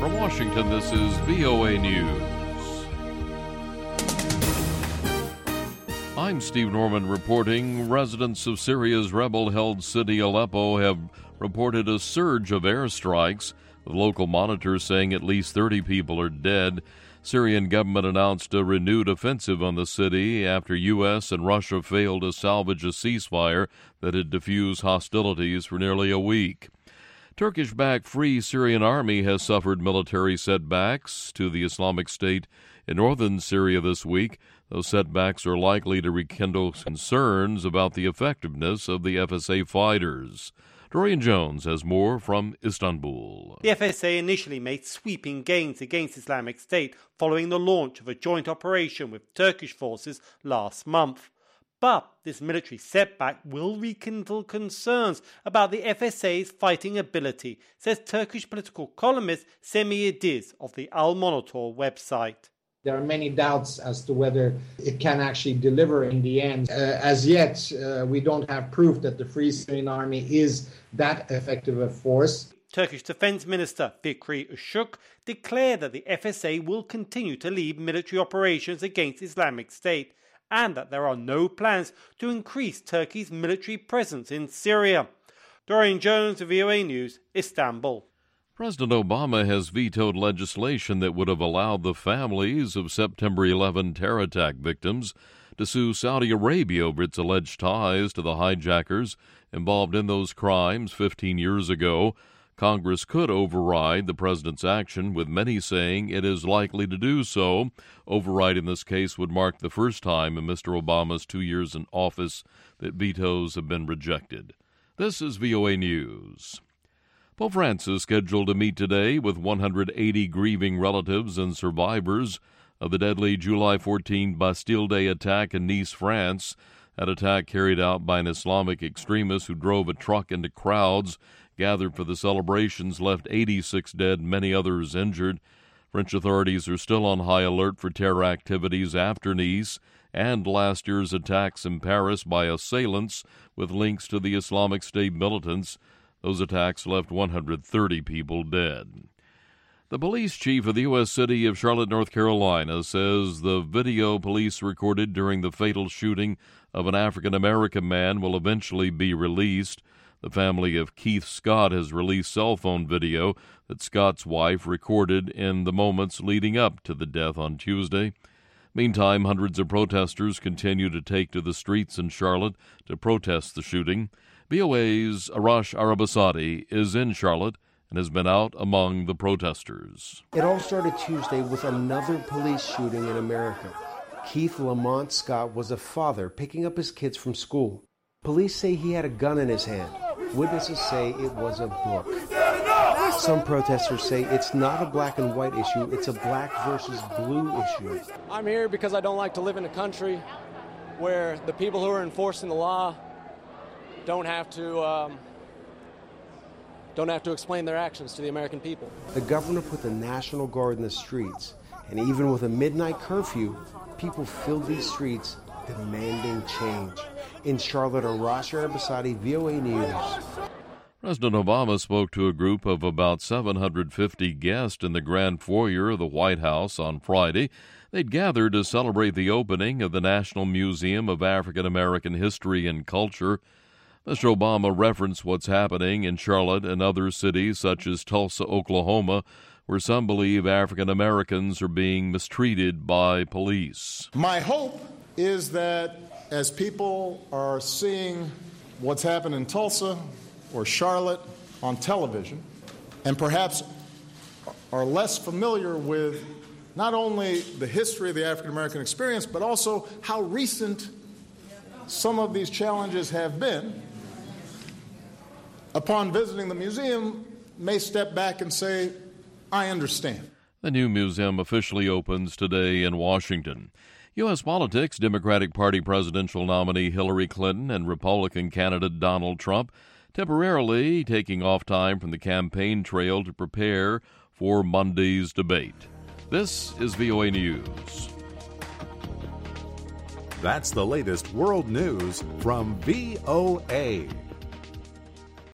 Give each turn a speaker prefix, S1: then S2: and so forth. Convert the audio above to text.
S1: From Washington, this is VOA News. I'm Steve Norman reporting. Residents of Syria's rebel-held city Aleppo have reported a surge of airstrikes, with local monitors saying at least 30 people are dead. Syrian government announced a renewed offensive on the city after U.S. and Russia failed to salvage a ceasefire that had diffused hostilities for nearly a week. Turkish-backed Free Syrian Army has suffered military setbacks to the Islamic State in northern Syria this week. Those setbacks are likely to rekindle concerns about the effectiveness of the FSA fighters. Dorian Jones has more from Istanbul.
S2: The FSA initially made sweeping gains against Islamic State following the launch of a joint operation with Turkish forces last month. But this military setback will rekindle concerns about the FSA's fighting ability, says Turkish political columnist Semih Yediz of the Al Monitor website.
S3: There are many doubts as to whether it can actually deliver in the end. As yet, we don't have proof that the Free Syrian Army is that effective a force.
S2: Turkish Defense Minister Fikri Ushuk declared that the FSA will continue to lead military operations against Islamic State and that there are no plans to increase Turkey's military presence in Syria. Dorian Jones, VOA News, Istanbul.
S1: President Obama has vetoed legislation that would have allowed the families of September 11 terror attack victims to sue Saudi Arabia over its alleged ties to the hijackers involved in those crimes 15 years ago. Congress could override the president's action, with many saying it is likely to do so. Override in this case would mark the first time in Mr. Obama's 2 years in office that vetoes have been rejected. This is VOA News. Pope Francis scheduled to meet today with 180 grieving relatives and survivors of the deadly July 14 Bastille Day attack in Nice, France. That attack carried out by an Islamic extremist who drove a truck into crowds gathered for the celebrations left 86 dead, many others injured. French authorities are still on high alert for terror activities after Nice and last year's attacks in Paris by assailants with links to the Islamic State militants. Those attacks left 130 people dead. The police chief of the U.S. city of Charlotte, North Carolina, says the video police recorded during the fatal shooting of an African-American man will eventually be released. The family of Keith Scott has released cell phone video that Scott's wife recorded in the moments leading up to the death on Tuesday. Meantime, hundreds of protesters continue to take to the streets in Charlotte to protest the shooting. VOA's Arash Arabasadi is in Charlotte and has been out among the protesters.
S4: It all started Tuesday with another police shooting in America. Keith Lamont Scott was a father picking up his kids from school. Police say he had a gun in his hand. Witnesses say it was a book. Some protesters say it's not a black and white issue, it's a black versus blue issue.
S5: I'm here because I don't like to live in a country where the people who are enforcing the law don't have to explain their actions to the American people.
S4: The governor put the National Guard in the streets, and even with a midnight curfew, people filled these streets demanding change. In Charlotte, Arash Arabasadi, VOA News.
S1: President Obama spoke to a group of about 750 guests in the grand foyer of the White House on Friday. They'd gathered to celebrate the opening of the National Museum of African American History and Culture. Mr. Obama referenced what's happening in Charlotte and other cities such as Tulsa, Oklahoma, where some believe African Americans are being mistreated by police.
S6: My hope is that as people are seeing what's happened in Tulsa or Charlotte on television, and perhaps are less familiar with not only the history of the African American experience, but also how recent some of these challenges have been, upon visiting the museum, may step back and say, I understand.
S1: The new museum officially opens today in Washington. U.S. politics, Democratic Party presidential nominee Hillary Clinton and Republican candidate Donald Trump temporarily taking off time from the campaign trail to prepare for Monday's debate. This is VOA News.
S7: That's the latest world news from VOA.